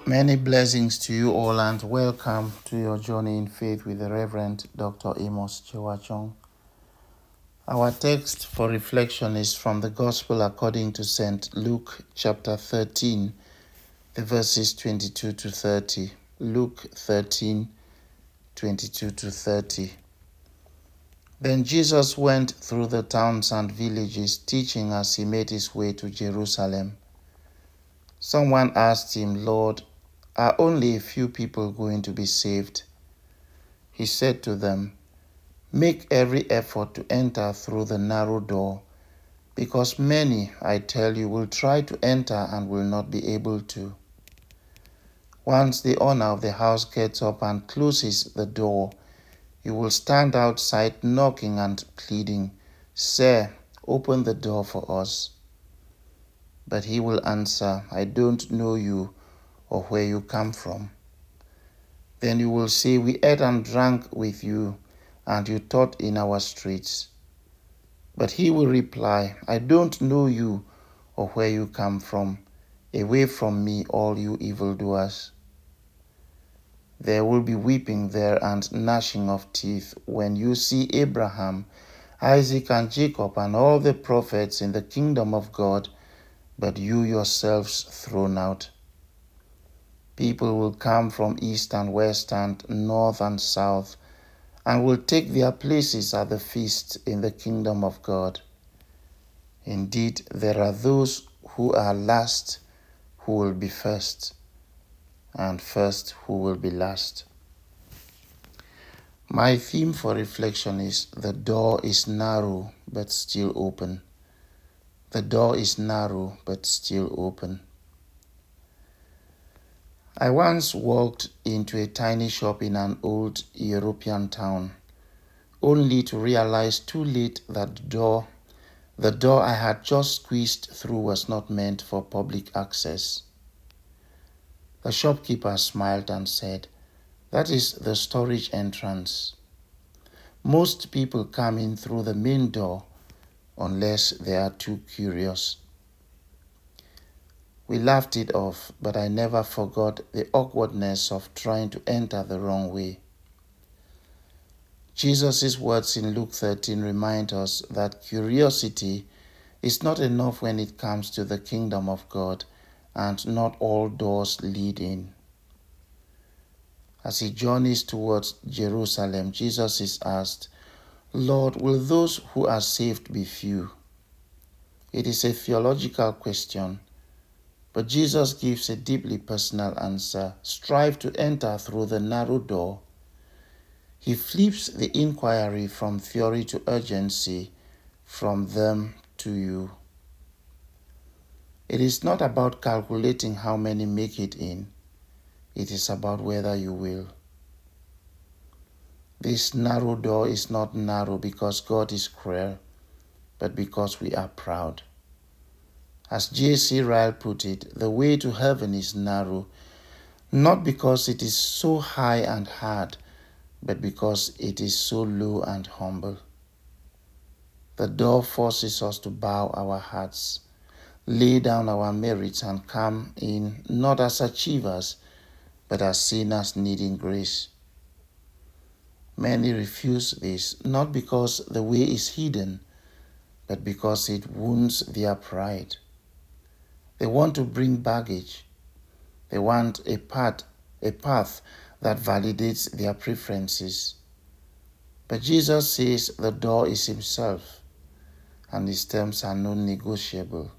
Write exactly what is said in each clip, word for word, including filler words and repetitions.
Many blessings to you all and welcome to your journey in faith with the Reverend Doctor Amos Chewachong. Our text for reflection is from the Gospel according to Saint Luke chapter thirteen, the verses twenty-two to thirty. Luke thirteen, twenty-two to thirty. Then Jesus went through the towns and villages, teaching as he made his way to Jerusalem. Someone asked him, "Lord, are only a few people going to be saved?" He said to them, "Make every effort to enter through the narrow door, because many, I tell you, will try to enter and will not be able to. Once the owner of the house gets up and closes the door, you will stand outside knocking and pleading, 'Sir, open the door for us.' But he will answer, 'I don't know you or where you come from.' Then you will say, 'We ate and drank with you, and you taught in our streets.' But he will reply, 'I don't know you or where you come from. Away from me, all you evildoers.' There will be weeping there and gnashing of teeth when you see Abraham, Isaac, and Jacob and all the prophets in the kingdom of God, but you yourselves thrown out. People will come from east and west and north and south, and will take their places at the feast in the kingdom of God. Indeed, there are those who are last who will be first, and first who will be last." My theme for reflection is the door is narrow but still open. The door is narrow but still open. I once walked into a tiny shop in an old European town, only to realize too late that the door, the door I had just squeezed through was not meant for public access. The shopkeeper smiled and said, "That is the storage entrance. Most people come in through the main door unless they are too curious." We laughed it off, but I never forgot the awkwardness of trying to enter the wrong way. Jesus' words in Luke thirteen remind us that curiosity is not enough when it comes to the kingdom of God, and not all doors lead in. As he journeys towards Jerusalem, Jesus is asked, "Lord, will those who are saved be few?" It is a theological question, but Jesus gives a deeply personal answer: strive to enter through the narrow door. He flips the inquiry from theory to urgency, from them to you. It is not about calculating how many make it in. It is about whether you will. This narrow door is not narrow because God is cruel, but because we are proud. As J C Ryle put it, the way to heaven is narrow, not because it is so high and hard, but because it is so low and humble. The door forces us to bow our hearts, lay down our merits, and come in not as achievers, but as sinners needing grace. Many refuse this, not because the way is hidden, but because it wounds their pride. They want to bring baggage. They want a path, a path that validates their preferences. But Jesus says the door is himself, and his terms are non-negotiable.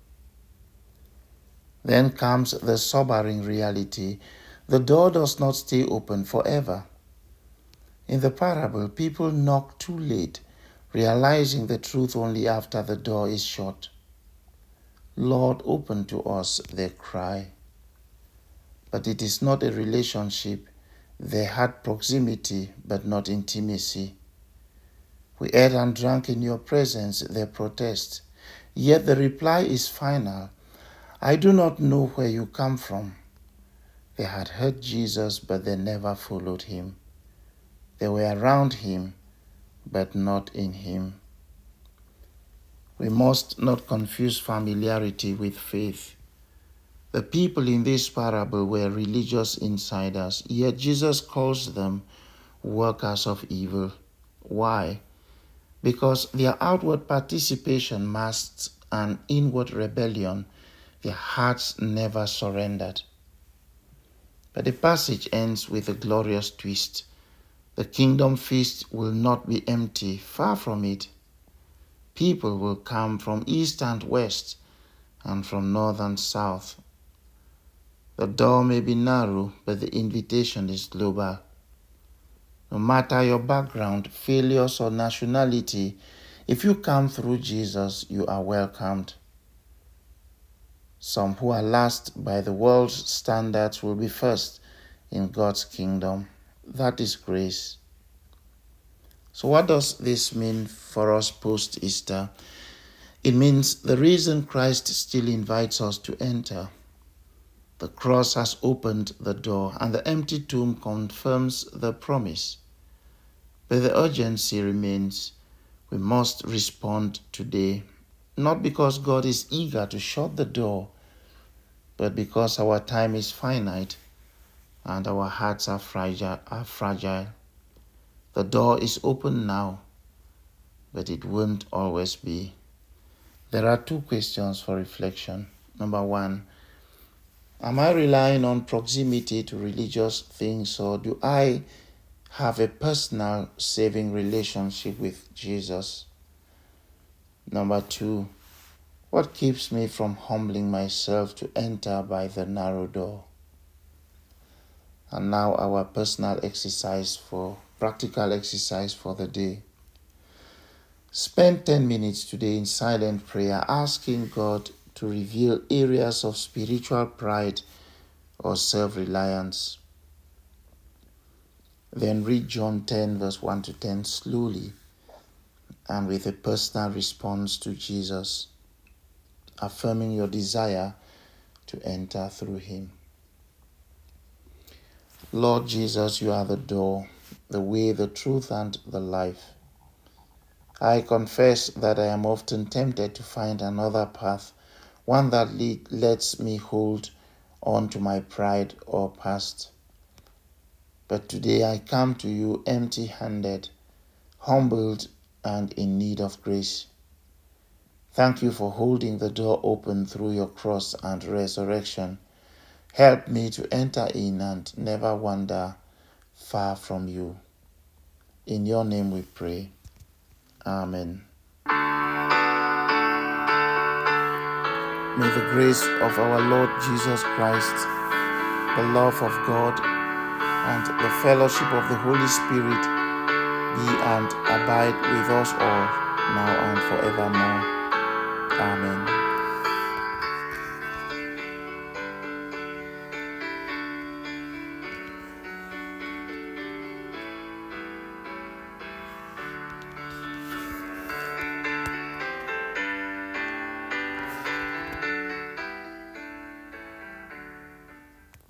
Then comes the sobering reality: the door does not stay open forever. In the parable, people knock too late, realizing the truth only after the door is shut. "Lord, open to us," they cry. But it is not a relationship. They had proximity, but not intimacy. "We ate and drank in your presence," they protest. Yet the reply is final: "I do not know where you come from." They had heard Jesus, but they never followed him. They were around him, but not in him. We must not confuse familiarity with faith. The people in this parable were religious insiders, yet Jesus calls them workers of evil. Why? Because their outward participation masked an inward rebellion. Their hearts never surrendered. But the passage ends with a glorious twist. The kingdom feast will not be empty, far from it. People will come from east and west, and from north and south. The door may be narrow, but the invitation is global. No matter your background, failures, or nationality, if you come through Jesus, you are welcomed. Some who are last by the world's standards will be first in God's kingdom. That is grace. So what does this mean for us post-Easter? It means the reason Christ still invites us to enter. The cross has opened the door, and the empty tomb confirms the promise. But the urgency remains. We must respond today, not because God is eager to shut the door, but because our time is finite and our hearts are fragile. Are fragile. The door is open now, but it won't always be. There are two questions for reflection. Number one, am I relying on proximity to religious things, or do I have a personal saving relationship with Jesus? Number two, what keeps me from humbling myself to enter by the narrow door? And now our personal exercise for, practical exercise for the day. Spend ten minutes today in silent prayer, asking God to reveal areas of spiritual pride or self-reliance. Then read John ten, verse one to ten slowly and with a personal response to Jesus, affirming your desire to enter through him. Lord Jesus, you are the door, the way, the truth, and the life. I confess that I am often tempted to find another path, one that lead, lets me hold on to my pride or past. But today I come to you empty-handed, humbled, and in need of grace. Thank you for holding the door open through your cross and resurrection. Help me to enter in and never wander far from you. In your name we pray. Amen. May the grace of our Lord Jesus Christ, the love of God, and the fellowship of the Holy Spirit be and abide with us all, now and forevermore. Amen.